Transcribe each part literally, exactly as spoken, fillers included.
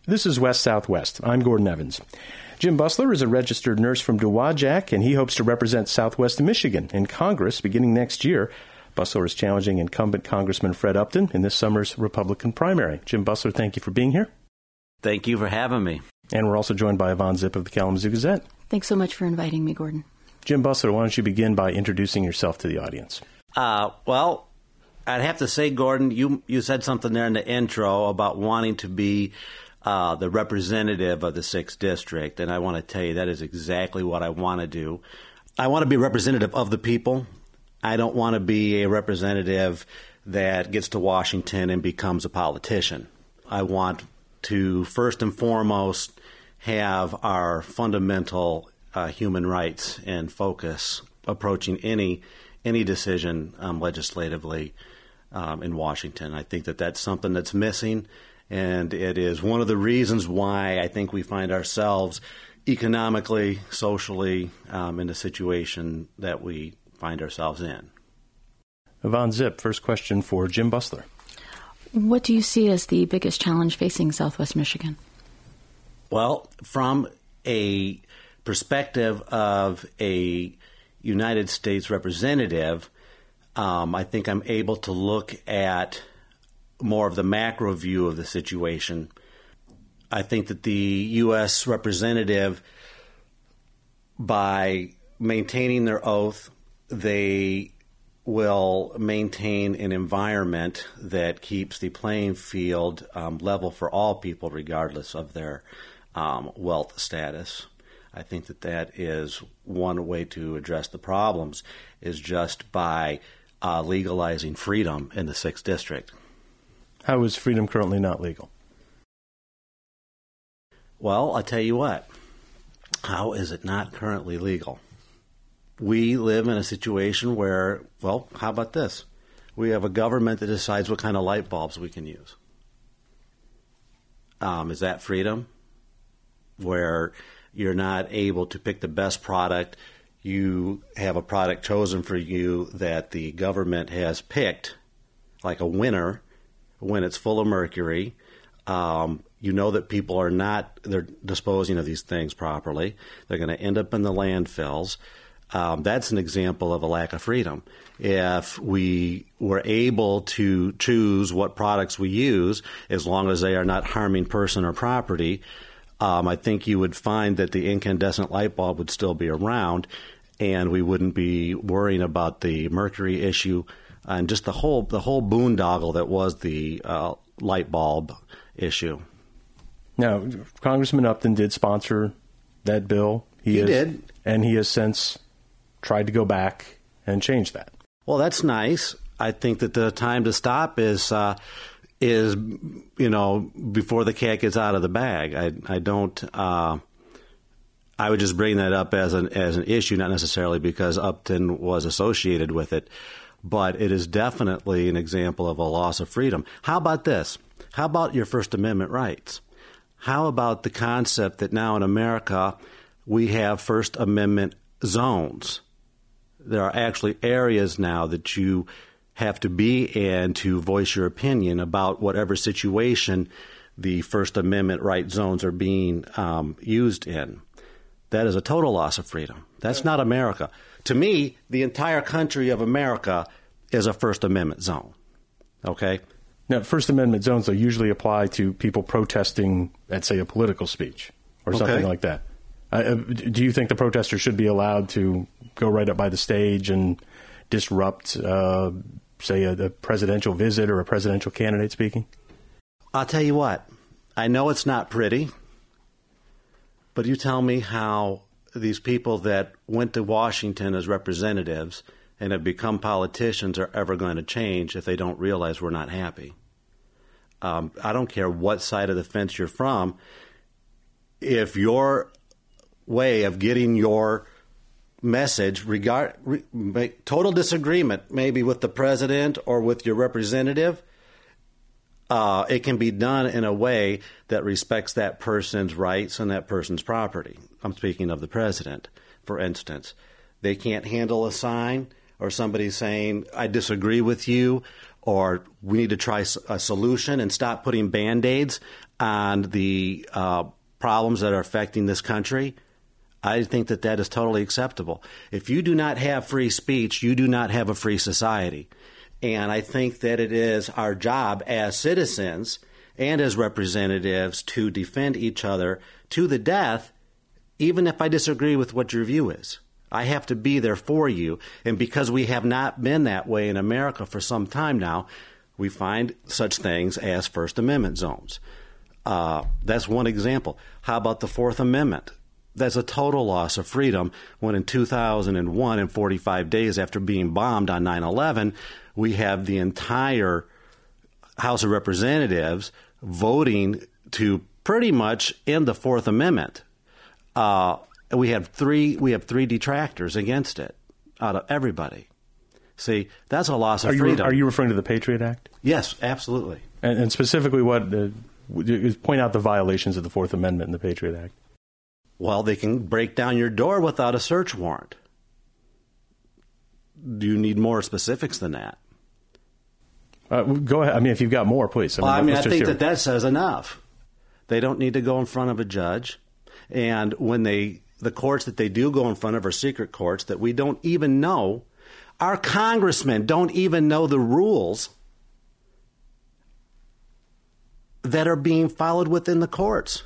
This is West Southwest. I'm Gordon Evans. Jim Bussler is a registered nurse from Dowagiac, and he hopes to represent Southwest Michigan in Congress beginning next year. Bussler is challenging incumbent Congressman Fred Upton in this summer's Republican primary. Jim Bussler, thank you for being here. Thank you for having me. And we're also joined by Yvonne Zip of the Kalamazoo Gazette. Thanks so much for inviting me, Gordon. Jim Bussler, why don't you begin by introducing yourself to the audience? Uh, well, I'd have to say, Gordon, you you said something there in the intro about wanting to be uh, the representative of the sixth District, and I want to tell you that is exactly what I want to do. I want to be a representative of the people. I don't want to be a representative that gets to Washington and becomes a politician. I want to, first and foremost, have our fundamental uh, human rights in focus approaching any any decision um, legislatively um, in Washington. I think that that's something that's missing, and it is one of the reasons why I think we find ourselves economically, socially, um, in the situation that we find ourselves in. Yvonne Zip, first question for Jim Bussler. What do you see as the biggest challenge facing Southwest Michigan? Well, from a perspective of a United States representative, um, I think I'm able to look at more of the macro view of the situation. I think that the U S representative, by maintaining their oath, they will maintain an environment that keeps the playing field um, level for all people, regardless of their um, wealth status. I think that that is one way to address the problems, is just by uh, legalizing freedom in the sixth District. How is freedom currently not legal? Well, I'll tell you what. How is it not currently legal? We live in a situation where, well, how about this? We have a government that decides what kind of light bulbs we can use. Um, is that freedom? Where you're not able to pick the best product, you have a product chosen for you that the government has picked, like a winner, when it's full of mercury. Um, you know that people are not, they're disposing of these things properly. They're going to end up in the landfills. Um, that's an example of a lack of freedom. If we were able to choose what products we use, as long as they are not harming person or property, um, I think you would find that the incandescent light bulb would still be around, and we wouldn't be worrying about the mercury issue and just the whole the whole boondoggle that was the uh, light bulb issue. Now, Congressman Upton did sponsor that bill. He, he is, did. And he has since tried to go back and change that. Well, that's nice. I think that the time to stop is, uh, is you know, before the cat gets out of the bag. I, I don't. Uh, I would just bring that up as an as an issue, not necessarily because Upton was associated with it, but it is definitely an example of a loss of freedom. How about this? How about your First Amendment rights? How about the concept that now in America we have First Amendment zones? There are actually areas now that you have to be in to voice your opinion about whatever situation the First Amendment right zones are being um, used in. That is a total loss of freedom. That's not America. To me, the entire country of America is a First Amendment zone. Okay? Now, First Amendment zones, though, usually apply to people protesting at, say, a political speech or something okay. like that. Uh, do you think the protesters should be allowed to go right up by the stage and disrupt, uh, say, a, a presidential visit or a presidential candidate speaking? I'll tell you what. I know it's not pretty, but you tell me how these people that went to Washington as representatives and have become politicians are ever going to change if they don't realize we're not happy. Um, I don't care what side of the fence you're from. If your way of getting your message, regard re, total disagreement maybe with the president or with your representative, uh, it can be done in a way that respects that person's rights and that person's property. I'm speaking of the president, for instance. They can't handle a sign or somebody saying, I disagree with you, or we need to try a solution and stop putting Band-Aids on the uh, problems that are affecting this country, I think that that is totally acceptable. If you do not have free speech, you do not have a free society. And I think that it is our job as citizens and as representatives to defend each other to the death, even if I disagree with what your view is. I have to be there for you. And because we have not been that way in America for some time now, we find such things as First Amendment zones. Uh, that's one example. How about the Fourth Amendment? That's a total loss of freedom when in two thousand one, and forty-five days after being bombed on nine eleven, we have the entire House of Representatives voting to pretty much end the Fourth Amendment. Uh, we have three we have three detractors against it out of everybody. See, that's a loss of are you, freedom. Are you referring to the Patriot Act? Yes, absolutely. And, and specifically, what uh, point out the violations of the Fourth Amendment in the Patriot Act? Well, they can break down your door without a search warrant. Do you need more specifics than that? Uh, go ahead. I mean, if you've got more, please. I mean, well, I, mean, I think hear. that that says enough. They don't need to go in front of a judge. And when they, the courts that they do go in front of are secret courts that we don't even know. Our congressmen don't even know the rules that are being followed within the courts.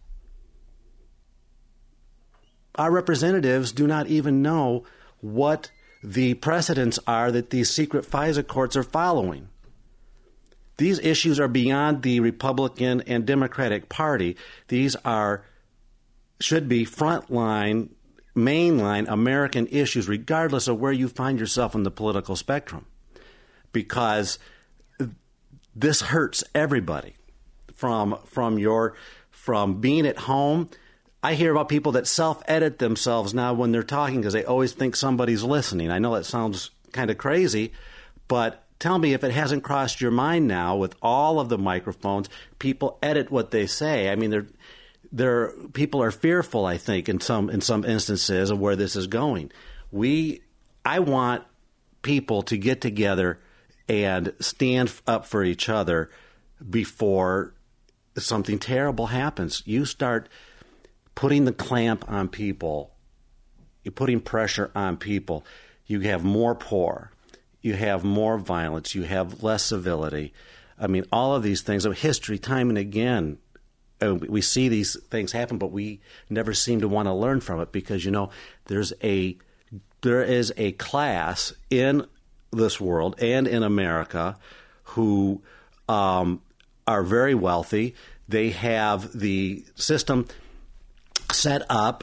Our representatives do not even know what the precedents are that these secret FISA courts are following. These issues are beyond the Republican and Democratic Party. These are should be frontline, mainline American issues, regardless of where you find yourself in the political spectrum, because this hurts everybody. From from your from being at home. I hear about people that self-edit themselves now when they're talking because they always think somebody's listening. I know that sounds kind of crazy, but tell me if it hasn't crossed your mind now with all of the microphones, people edit what they say. I mean, they're, they're, people are fearful, I think, in some in some instances of where this is going. We, I want people to get together and stand up for each other before something terrible happens. You start putting the clamp on people, you're putting pressure on people, you have more poor, you have more violence, you have less civility. I mean, all of these things of history, time and again, uh, we see these things happen, but we never seem to want to learn from it because, you know, there's a there is a class in this world and in America who um, are very wealthy. They have the system set up.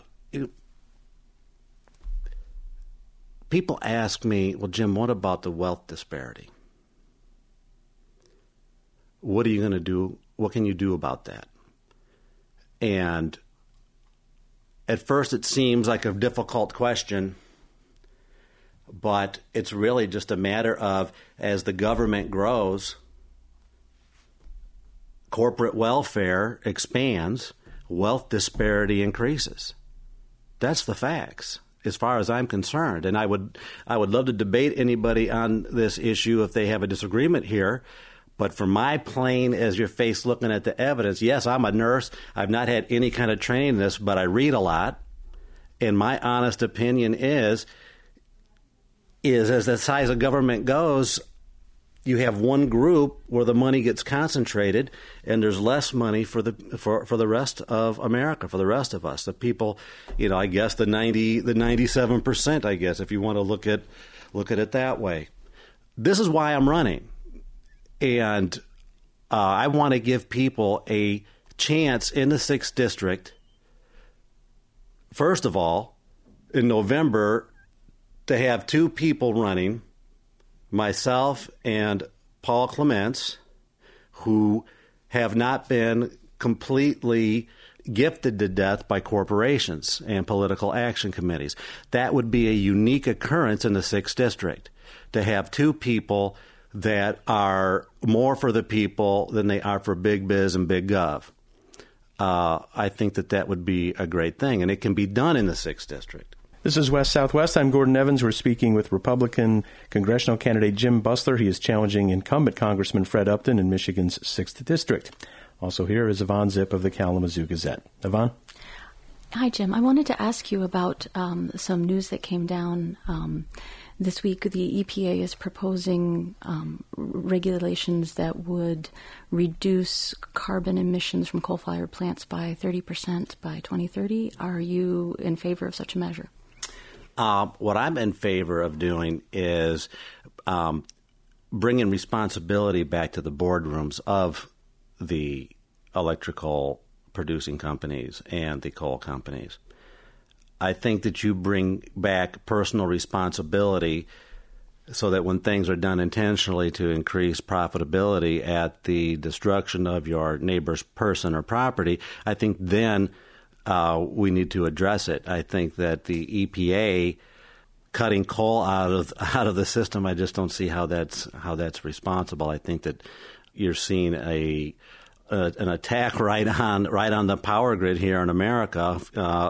People ask me, well, Jim, what about the wealth disparity? What are you going to do? What can you do about that? And at first it seems like a difficult question, but it's really just a matter of as the government grows, corporate welfare expands, wealth disparity increases. That's the facts, as far as I'm concerned. And I would I would love to debate anybody on this issue if they have a disagreement here. But for my plain as your face looking at the evidence, yes, I'm a nurse. I've not had any kind of training in this, but I read a lot. And my honest opinion is, is as the size of government goes, you have one group where the money gets concentrated, and there's less money for the for, for the rest of America, for the rest of us, the people. You know, I guess the ninety the ninety-seven percent. I guess if you want to look at look at it that way, this is why I'm running, and uh, I want to give people a chance in the sixth district. First of all, in November, to have two people running. Myself and Paul Clements, who have not been completely gifted to death by corporations and political action committees. That would be a unique occurrence in the sixth district, to have two people that are more for the people than they are for big biz and big gov. Uh, I think that that would be a great thing, and it can be done in the sixth district. This is West Southwest. I'm Gordon Evans. We're speaking with Republican congressional candidate Jim Bussler. He is challenging incumbent Congressman Fred Upton in Michigan's sixth District. Also here is Yvonne Zip of the Kalamazoo Gazette. Yvonne? Hi, Jim. I wanted to ask you about um, some news that came down um, this week. The E P A is proposing um, regulations that would reduce carbon emissions from coal-fired plants by thirty percent by twenty thirty. Are you in favor of such a measure? Uh, what I'm in favor of doing is um, bringing responsibility back to the boardrooms of the electrical producing companies and the coal companies. I think that you bring back personal responsibility so that when things are done intentionally to increase profitability at the destruction of your neighbor's person or property, I think then Uh, we need to address it. I think that the E P A cutting coal out of out of the system, I just don't see how that's how that's responsible. I think that you're seeing a, a an attack right on right on the power grid here in America. Uh,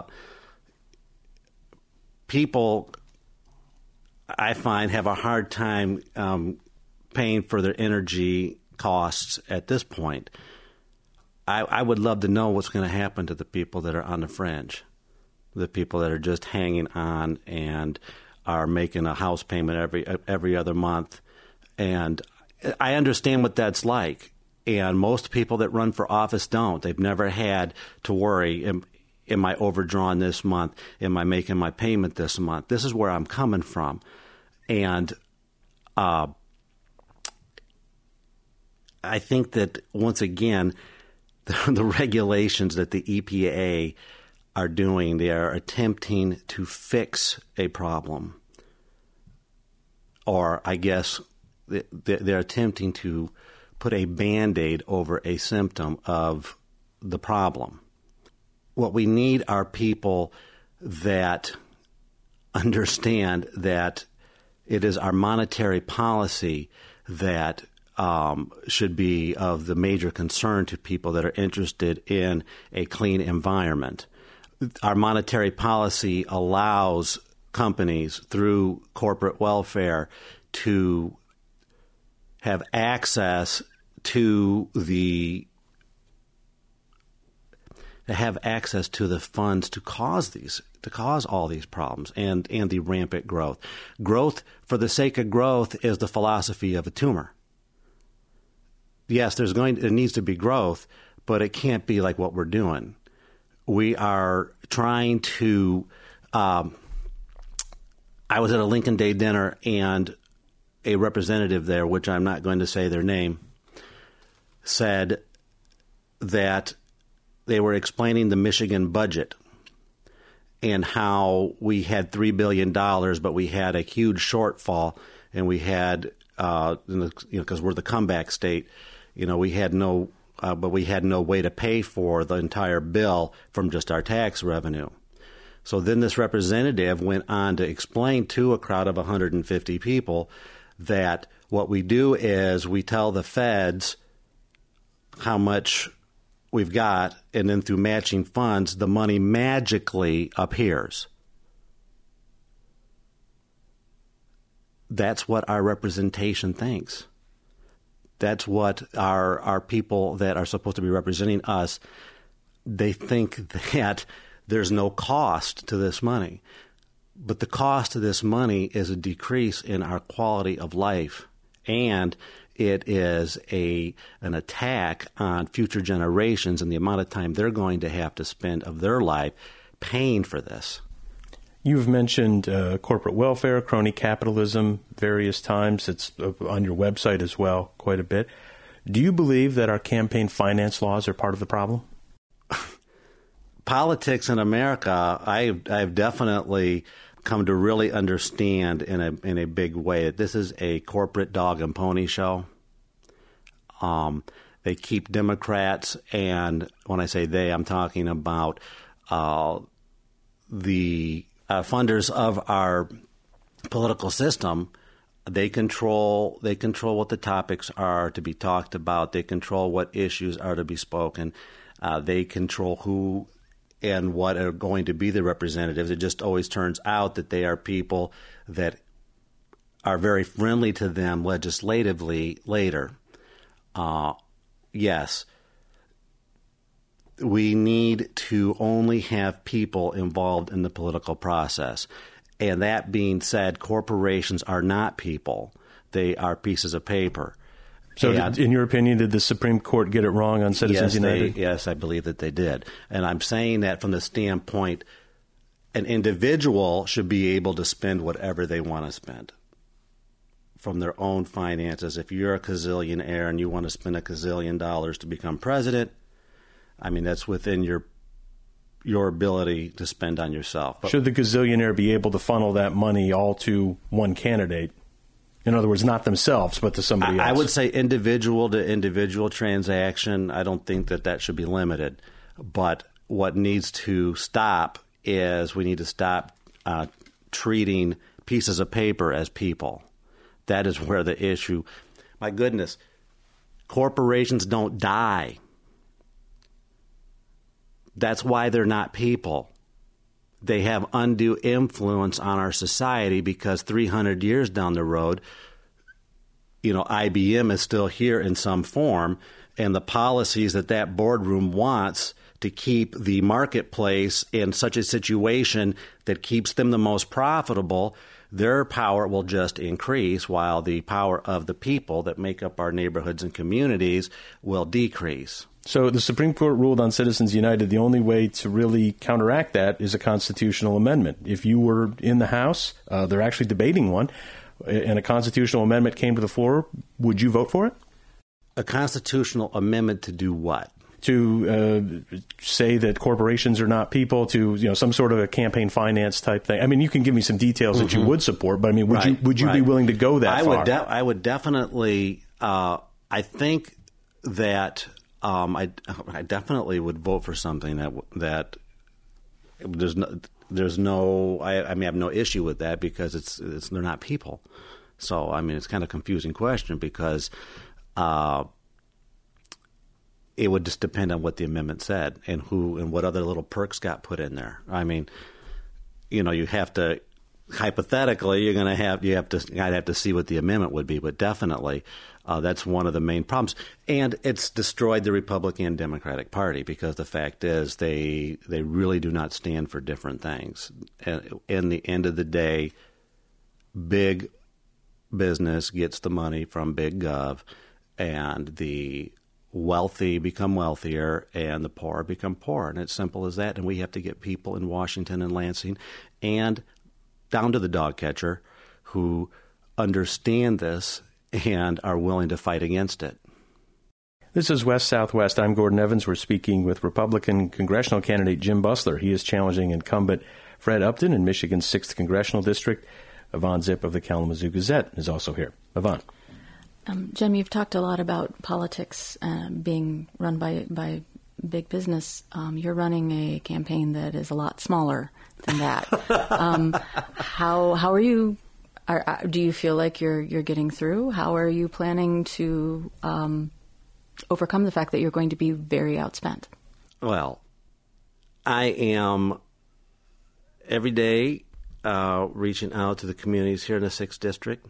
people, I find, have a hard time um, paying for their energy costs at this point. I, I would love to know what's going to happen to the people that are on the fringe, the people that are just hanging on and are making a house payment every every other month. And I understand what that's like. And most people that run for office don't. They've never had to worry, am, am I overdrawn this month? Am I making my payment this month? This is where I'm coming from. And uh, I think that, once again, The, the regulations that the E P A are doing, they are attempting to fix a problem. Or I guess they're attempting to put a Band-Aid over a symptom of the problem. What we need are people that understand that it is our monetary policy that Um, should be of the major concern to people that are interested in a clean environment. Our monetary policy allows companies through corporate welfare to have access to the to have access to the funds to cause these to cause all these problems and, and the rampant growth. Growth for the sake of growth is the philosophy of a tumor. Yes, there's going. There needs to be growth, but it can't be like what we're doing. We are trying to. Um, I was at a Lincoln Day dinner, and a representative there, which I'm not going to say their name, said that they were explaining the Michigan budget and how we had three billion dollars, but we had a huge shortfall, and we had, uh, you know, because we're the comeback state. You know, we had no, uh, but we had no way to pay for the entire bill from just our tax revenue. So then this representative went on to explain to a crowd of one hundred fifty people that what we do is we tell the feds how much we've got, and then through matching funds, the money magically appears. That's what our representation thinks. That's what our our people that are supposed to be representing us, they think that there's no cost to this money. But the cost of this money is a decrease in our quality of life, and it is a an attack on future generations and the amount of time they're going to have to spend of their life paying for this. You've mentioned uh, corporate welfare, crony capitalism various times. It's on your website as well quite a bit. Do you believe that our campaign finance laws are part of the problem? Politics in America, I've, I've definitely come to really understand in a in a big way that this is a corporate dog and pony show. Um, they keep Democrats, and when I say they, I'm talking about uh, the uh, funders of our political system. They control they control what the topics are to be talked about. They control what issues are to be spoken. Uh, they control who and what are going to be the representatives. It just always turns out that they are people that are very friendly to them legislatively later. Uh, yes, we need to only have people involved in the political process. And that being said, corporations are not people. They are pieces of paper. So and, in your opinion, did the Supreme Court get it wrong on Citizens yes, United? They, yes, I believe that they did. And I'm saying that from the standpoint, an individual should be able to spend whatever they want to spend from their own finances. If you're a gazillionaire and you want to spend a gazillion dollars to become president, I mean, that's within your your ability to spend on yourself. But should the gazillionaire be able to funnel that money all to one candidate? In other words, not themselves, but to somebody I, else. I would say individual to individual transaction. I don't think that that should be limited. But what needs to stop is we need to stop uh, treating pieces of paper as people. That is where the issue. My goodness, corporations don't die. That's why they're not people. They have undue influence on our society because three hundred years down the road, you know, I B M is still here in some form, and the policies that that boardroom wants to keep the marketplace in such a situation that keeps them the most profitable, their power will just increase while the power of the people that make up our neighborhoods and communities will decrease. So the Supreme Court ruled on Citizens United the only way to really counteract that is a constitutional amendment. If you were in the House, uh, they're actually debating one, and a constitutional amendment came to the floor, would you vote for it? A constitutional amendment to do what? To uh, say that corporations are not people, to, you know, some sort of a campaign finance type thing. I mean, you can give me some details mm-hmm. that you would support, but I mean, would right, you would you right. be willing to go that I far? Would de- I would definitely. Uh, I think that um, I I definitely would vote for something that that there's no there's no I, I mean I have no issue with that because it's, it's they're not people. So I mean, it's kind of a confusing question because. Uh, It would just depend on what the amendment said and who and what other little perks got put in there. I mean, you know, you have to hypothetically you're going to have you have to I'd have to see what the amendment would be, but definitely uh, that's one of the main problems. And it's destroyed the Republican and Democratic Party because the fact is they they really do not stand for different things. And in the end of the day, big business gets the money from big gov, and the wealthy become wealthier and the poor become poor. And it's simple as that. And we have to get people in Washington and Lansing and down to the dog catcher who understand this and are willing to fight against it. This is West Southwest. I'm Gordon Evans. We're speaking with Republican congressional candidate Jim Bussler. He is challenging incumbent Fred Upton in Michigan's sixth Congressional District. Yvonne Zip of the Kalamazoo Gazette is also here. Yvonne. Um, Jim, you've talked a lot about politics uh, being run by by big business. Um, you're running a campaign that is a lot smaller than that. um, how how are you? Are, do you feel like you're you're getting through? How are you planning to um, overcome the fact that you're going to be very outspent? Well, I am every day uh, reaching out to the communities here in the sixth District.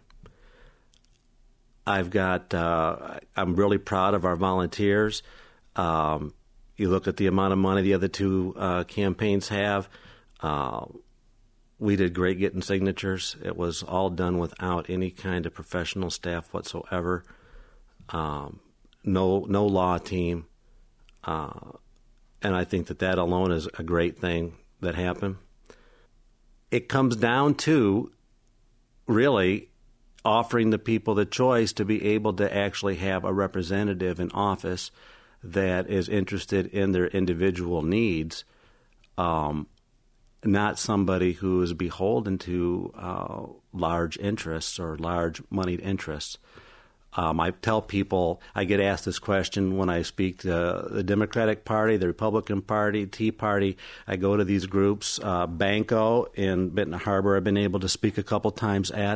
I've got, uh, I'm really proud of our volunteers. Um, you look at the amount of money the other two uh, campaigns have. Uh, we did great getting signatures. It was all done without any kind of professional staff whatsoever. Um, no, no law team. Uh, and I think that that alone is a great thing that happened. It comes down to really offering the people the choice to be able to actually have a representative in office that is interested in their individual needs, um, not somebody who is beholden to uh, large interests or large moneyed interests. Um, I tell people, I get asked this question when I speak to the Democratic Party, the Republican Party, Tea Party. I go to these groups, uh, Banco in Benton Harbor I've been able to speak a couple times at.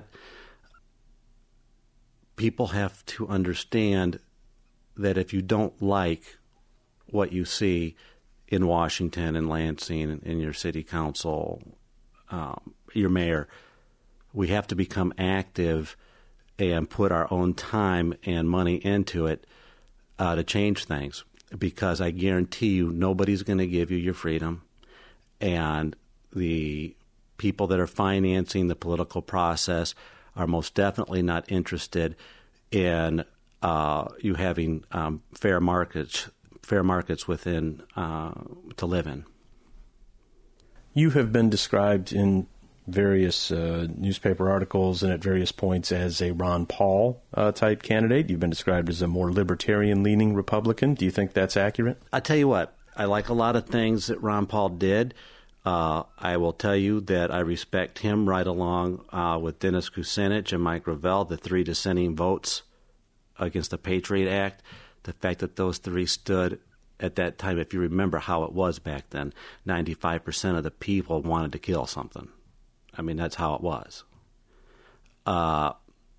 People have to understand that if you don't like what you see, in Washington and Lansing, in your city council, um, your mayor, we have to become active and put our own time and money into it uh, to change things. Because I guarantee you, nobody's going to give you your freedom, and the people that are financing the political process are most definitely not interested in uh, you having um, fair markets, fair markets within uh, to live in. You have been described in various uh, newspaper articles and at various points as a Ron Paul uh, type candidate. You've been described as a more libertarian-leaning Republican. Do you think that's accurate? I tell you what, I like a lot of things that Ron Paul did. Uh, I will tell you that I respect him right along uh, with Dennis Kucinich and Mike Gravel, the three dissenting votes against the Patriot Act. The fact that those three stood at that time, if you remember how it was back then, ninety-five percent of the people wanted to kill something. I mean, that's how it was. Uh,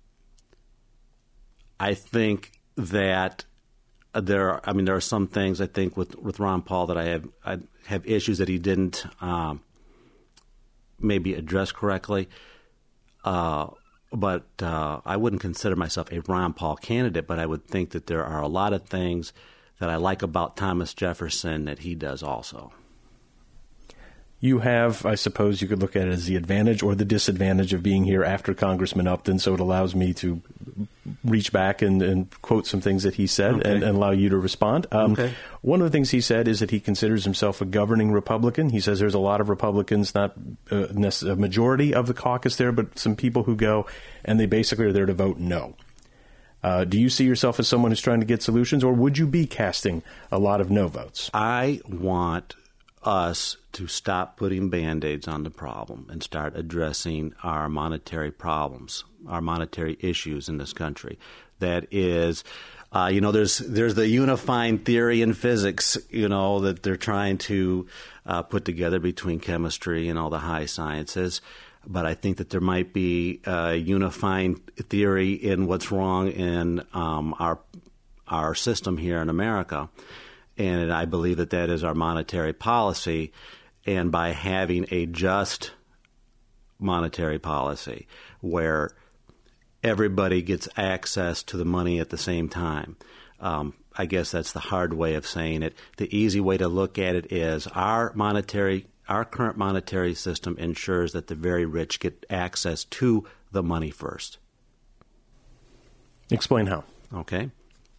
I think that there are, I mean, there are some things I think with, with Ron Paul that I have I have issues that he didn't um, maybe address correctly. Uh, but uh, I wouldn't consider myself a Ron Paul candidate, but I would think that there are a lot of things that I like about Thomas Jefferson that he does also. You have, I suppose you could look at it as the advantage or the disadvantage of being here after Congressman Upton, so it allows me to reach back and, and quote some things that he said okay. and, and allow you to respond. Um, okay. One of the things he said is that he considers himself a governing Republican. He says there's a lot of Republicans, not uh, a majority of the caucus there, but some people who go and they basically are there to vote no. Uh, do you see yourself as someone who's trying to get solutions, or would you be casting a lot of no votes? I want us to stop putting Band-Aids on the problem and start addressing our monetary problems, our monetary issues in this country. That is, uh, you know, there's there's the unifying theory in physics, you know, that they're trying to uh, put together between chemistry and all the high sciences. But I think that there might be a unifying theory in what's wrong in um, our our system here in America. And I believe that that is our monetary policy. And by having a just monetary policy where everybody gets access to the money at the same time, um, I guess that's the hard way of saying it. The easy way to look at it is our monetary, our current monetary system ensures that the very rich get access to the money first. Explain how. Okay.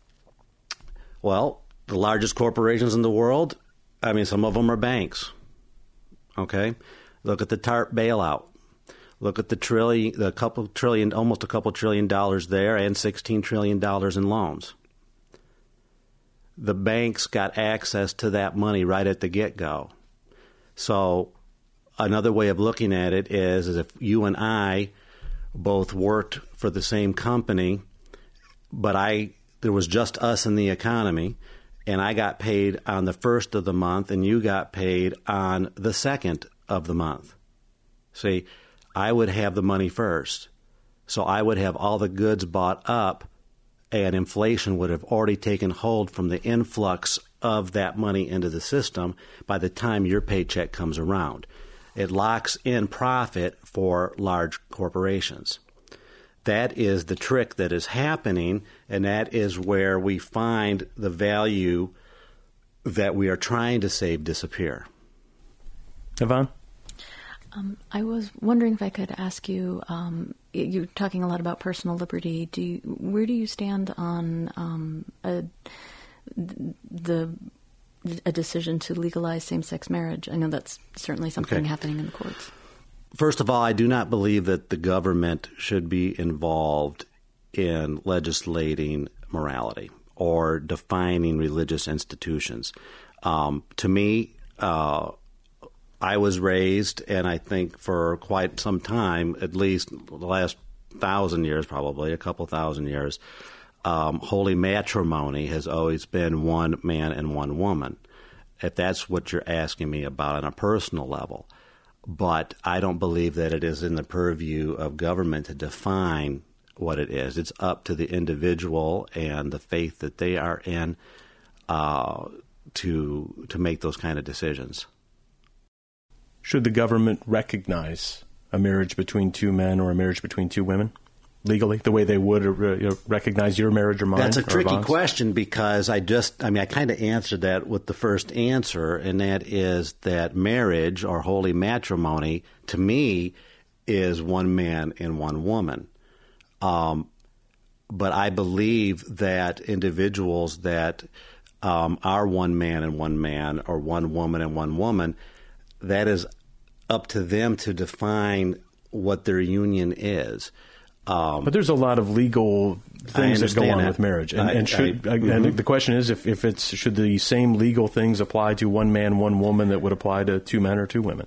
Well, the largest corporations in the world, I mean, some of them are banks. Okay? Look at the TARP bailout. Look at the trillion, the couple trillion, almost a couple trillion dollars there, and sixteen trillion dollars in loans. The banks got access to that money right at the get-go. So another way of looking at it is, is if you and I both worked for the same company, but I there was just us in the economy, and I got paid on the first of the month, and you got paid on the second of the month. See, I would have the money first. So I would have all the goods bought up, and inflation would have already taken hold from the influx of that money into the system by the time your paycheck comes around. It locks in profit for large corporations. That is the trick that is happening, and that is where we find the value that we are trying to save disappear. Yvonne? Um, I was wondering if I could ask you, um, you're talking a lot about personal liberty. Do you, where do you stand on um, a, the a decision to legalize same-sex marriage? I know that's certainly something okay. happening in the courts. First of all, I do not believe that the government should be involved in legislating morality or defining religious institutions. Um, to me, uh, I was raised, and I think for quite some time, at least the last thousand years probably, a couple thousand years, um, holy matrimony has always been one man and one woman, if that's what you're asking me about on a personal level. But I don't believe that it is in the purview of government to define what it is. It's up to the individual and the faith that they are in uh, to to make those kind of decisions. Should the government recognize a marriage between two men or a marriage between two women legally, the way they would uh, you know, recognize your marriage or mine? That's a tricky Yvonne's? question because I just, I mean, I kind of answered that with the first answer, and that is that marriage or holy matrimony, to me, is one man and one woman. Um, but I believe that individuals that um, are one man and one man or one woman and one woman, that is up to them to define what their union is. Um, but there's a lot of legal things that go on that. with marriage, and, I, and should I, I, mm-hmm. and the question is if, if it's should the same legal things apply to one man, one woman that would apply to two men or two women?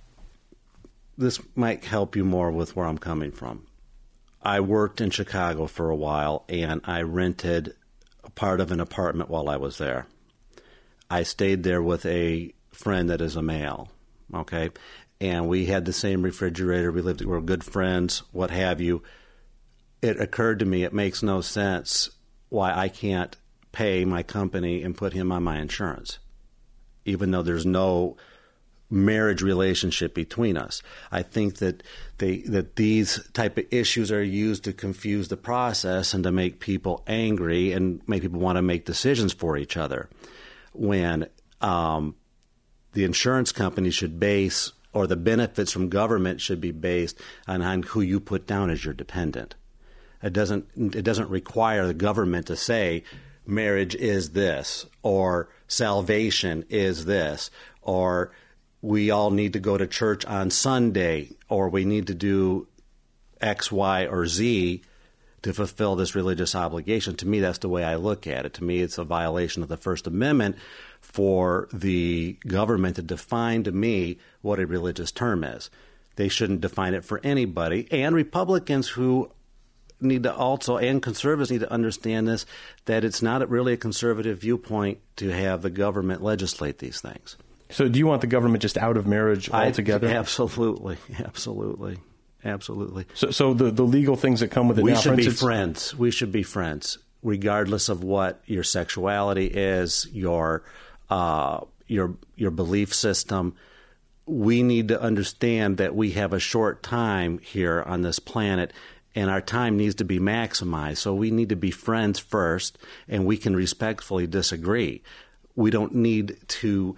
This might help you more with where I'm coming from. I worked in Chicago for a while, and I rented a part of an apartment while I was there. I stayed there with a friend that is a male, okay, and we had the same refrigerator. We lived, we were good friends, what have you. It occurred to me it makes no sense why I can't pay my company and put him on my insurance, even though there's no marriage relationship between us. I think that they that these type of issues are used to confuse the process and to make people angry and make people want to make decisions for each other. When um, the insurance company should base, or the benefits from government should be based on, on who you put down as your dependent. It doesn't it doesn't require the government to say marriage is this, or salvation is this, or we all need to go to church on Sunday, or we need to do X, Y, or Z to fulfill this religious obligation. To me, that's the way I look at it. To me, it's a violation of the First Amendment for the government to define to me what a religious term is. They shouldn't define it for anybody. And Republicans who need to also, and conservatives need to understand this, that it's not really a conservative viewpoint to have the government legislate these things. So do you want the government just out of marriage altogether? I, absolutely, absolutely, absolutely. So, so the, the legal things that come with it we now, should for be instance, friends. We should be friends, regardless of what your sexuality is, your uh, your your belief system. We need to understand that we have a short time here on this planet, and our time needs to be maximized. So we need to be friends first, and we can respectfully disagree. We don't need to.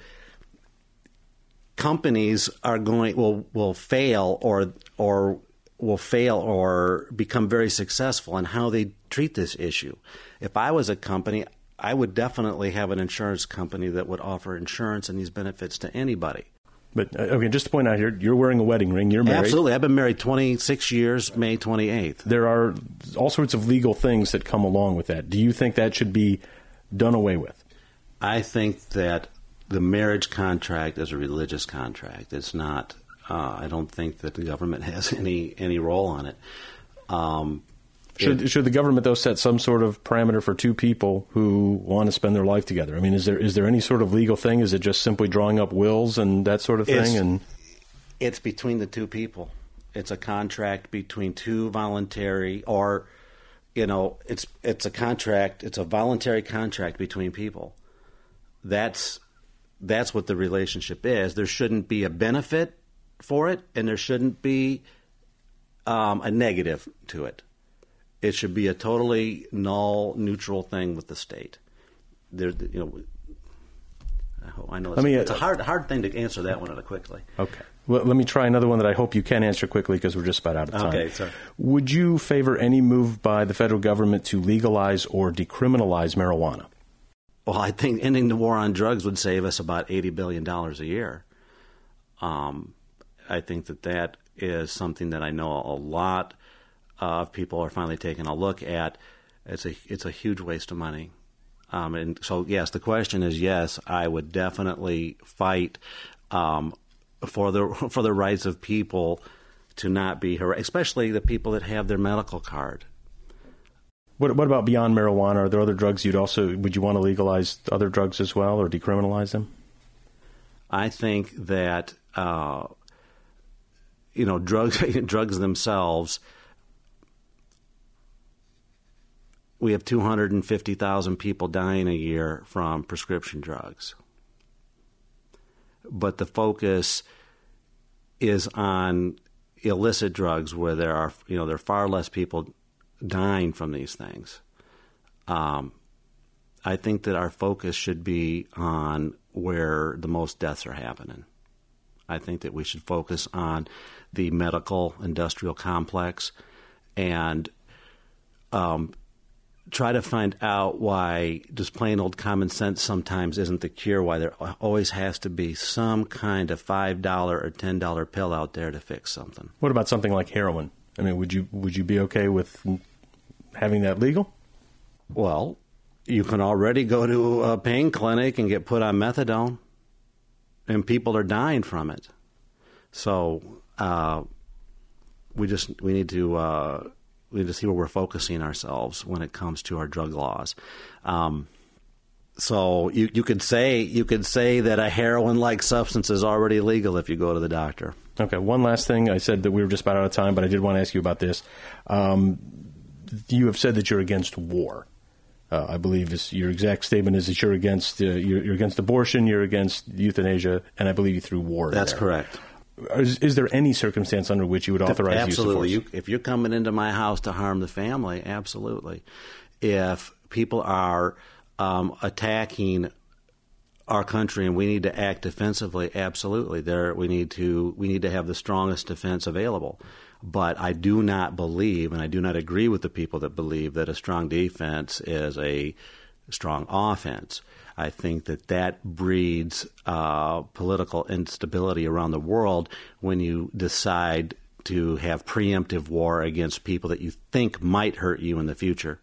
Companies are going will will fail or or will fail or become very successful in how they treat this issue. If I was a company, I would definitely have an insurance company that would offer insurance and these benefits to anybody. But, uh, okay, just to point out here, you're wearing a wedding ring. You're married. Absolutely. I've been married twenty-six years, May twenty-eighth. There are all sorts of legal things that come along with that. Do you think that should be done away with? I think that the marriage contract is a religious contract. It's not. Uh, I don't think that the government has any any role on it. Um, should it, should the government though set some sort of parameter for two people who want to spend their life together? I mean, is there is there any sort of legal thing? Is it just simply drawing up wills and that sort of thing? It's, and it's between the two people. It's a contract between two voluntary, or you know, it's it's a contract. It's a voluntary contract between people. That's That's what the relationship is. There shouldn't be a benefit for it, and there shouldn't be um, a negative to it. It should be a totally null, neutral thing with the state. There, you know, I, hope, I know it's, I mean, it's a hard, hard thing to answer that one quickly. Okay. Well, let me try another one that I hope you can answer quickly because we're just about out of time. Okay, sorry. Would you favor any move by the federal government to legalize or decriminalize marijuana? Well, I think ending the war on drugs would save us about eighty billion dollars a year. Um, I think that that is something that I know a lot of people are finally taking a look at. It's a it's a huge waste of money. Um, and so, yes, the question is yes, I would definitely fight um, for the for the rights of people to not be harassed, especially the people that have their medical card. What, what about beyond marijuana? Are there other drugs you'd also, would you want to legalize other drugs as well or decriminalize them? I think that, uh, you know, drugs, drugs themselves, we have two hundred fifty thousand people dying a year from prescription drugs. But the focus is on illicit drugs, where there are, you know, there are far less people dying from these things. Um, I think that our focus should be on where the most deaths are happening. I think that we should focus on the medical industrial complex and um, try to find out why just plain old common sense sometimes isn't the cure, why there always has to be some kind of five dollars or ten dollars pill out there to fix something. What about something like heroin? I mean, would you would you be okay with having that legal? Well, you can already go to a pain clinic and get put on methadone, and people are dying from it. So uh, we just we need to uh, we need to see where we're focusing ourselves when it comes to our drug laws. Um, so you you could say you could say that a heroin-like substance is already legal if you go to the doctor. Okay. One last thing. I said that we were just about out of time, but I did want to ask you about this. Um, you have said that you're against war. Uh, I believe this, your exact statement is that you're against uh, you're, you're against abortion, you're against euthanasia, and I believe you threw war. That's there. correct. Is, is there any circumstance under which you would authorize absolutely. use of force? You, if you're coming into my house to harm the family, absolutely. If people are um, attacking our country and we need to act defensively, absolutely. There, we need to we need to have the strongest defense available. But I do not believe, and I do not agree with the people that believe that a strong defense is a strong offense. I think that that breeds uh, political instability around the world when you decide to have preemptive war against people that you think might hurt you in the future.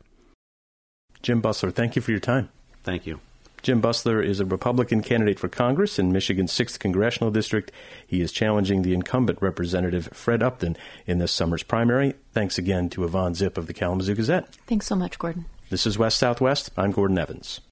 Jim Bussler, thank you for your time. Thank you. Jim Bussler is a Republican candidate for Congress in Michigan's sixth Congressional District. He is challenging the incumbent Representative Fred Upton in this summer's primary. Thanks again to Yvonne Zip of the Kalamazoo Gazette. Thanks so much, Gordon. This is West Southwest. I'm Gordon Evans.